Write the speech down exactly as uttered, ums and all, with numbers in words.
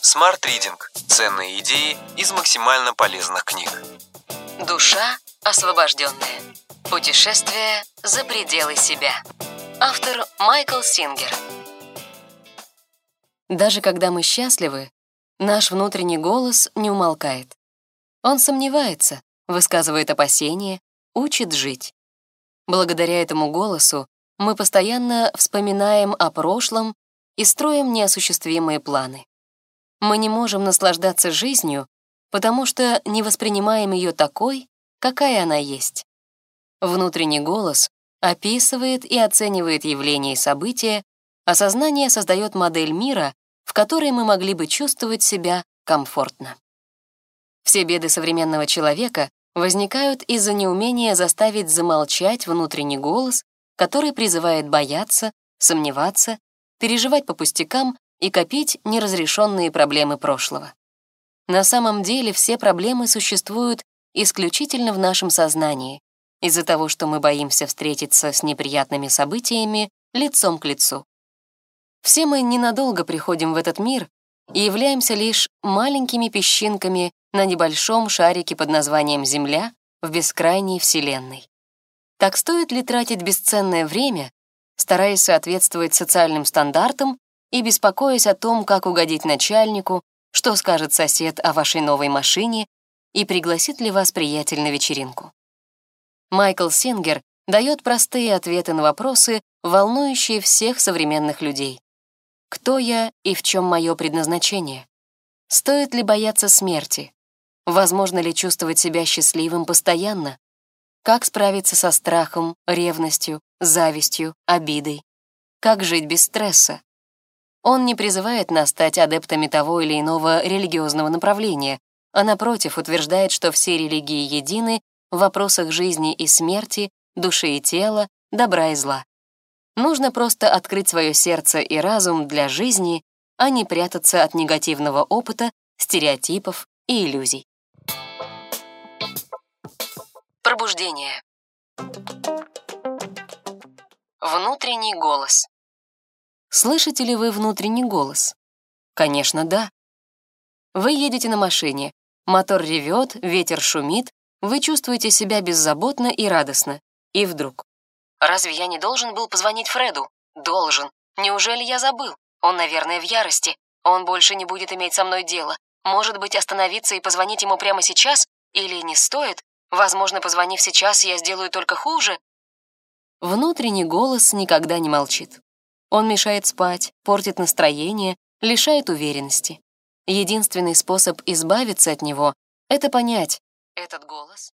Smart Reading – ценные идеи из максимально полезных книг. Душа освобожденная. Путешествие за пределы себя. Автор Майкл Сингер. Даже когда мы счастливы, наш внутренний голос не умолкает. Он сомневается, высказывает опасения, учит жить. Благодаря этому голосу мы постоянно вспоминаем о прошлом и строим неосуществимые планы. Мы не можем наслаждаться жизнью, потому что не воспринимаем ее такой, какая она есть. Внутренний голос описывает и оценивает явления и события, а сознание создает модель мира, в которой мы могли бы чувствовать себя комфортно. Все беды современного человека возникают из-за неумения заставить замолчать внутренний голос, который призывает бояться, сомневаться, переживать по пустякам и копить неразрешенные проблемы прошлого. На самом деле все проблемы существуют исключительно в нашем сознании, из-за того, что мы боимся встретиться с неприятными событиями лицом к лицу. Все мы ненадолго приходим в этот мир и являемся лишь маленькими песчинками на небольшом шарике под названием Земля в бескрайней Вселенной. Так стоит ли тратить бесценное время, стараясь соответствовать социальным стандартам и беспокоясь о том, как угодить начальнику, что скажет сосед о вашей новой машине и пригласит ли вас приятель на вечеринку? Майкл Сингер дает простые ответы на вопросы, волнующие всех современных людей. Кто я и в чем мое предназначение? Стоит ли бояться смерти? Возможно ли чувствовать себя счастливым постоянно? Как справиться со страхом, ревностью, завистью, обидой? Как жить без стресса? Он не призывает нас стать адептами того или иного религиозного направления, а напротив утверждает, что все религии едины в вопросах жизни и смерти, души и тела, добра и зла. Нужно просто открыть свое сердце и разум для жизни, а не прятаться от негативного опыта, стереотипов и иллюзий. Пробуждение. Внутренний голос. Слышите ли вы внутренний голос? Конечно, да. Вы едете на машине, мотор ревет, ветер шумит, вы чувствуете себя беззаботно и радостно. И вдруг. Разве я не должен был позвонить Фреду? Должен. Неужели я забыл? Он, наверное, в ярости. Он больше не будет иметь со мной дело. Может быть, остановиться и позвонить ему прямо сейчас? Или не стоит? Возможно, позвонив сейчас, я сделаю только хуже. Внутренний голос никогда не молчит. Он мешает спать, портит настроение, лишает уверенности. Единственный способ избавиться от него — это понять, этот голос